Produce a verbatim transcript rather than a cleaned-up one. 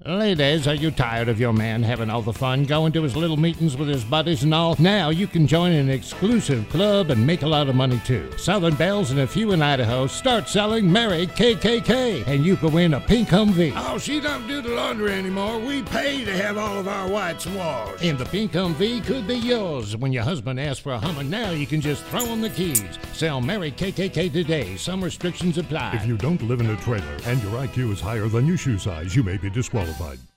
Ladies, are you tired of your man having all the fun, going to his little meetings with his buddies and all? Now you can join an exclusive club and make a lot of money too. Southern Belles and a few in Idaho start selling Mary K K K, and you can win a pink Humvee. Oh, she don't do the laundry anymore. We pay to have all of our whites washed. And the pink Humvee could be yours. When your husband asks for a Hummer, now you can just throw him the keys. Sell Mary K K K today. Some restrictions apply. If you don't live in a trailer and your I Q is higher than your shoe size, you may be disqualified.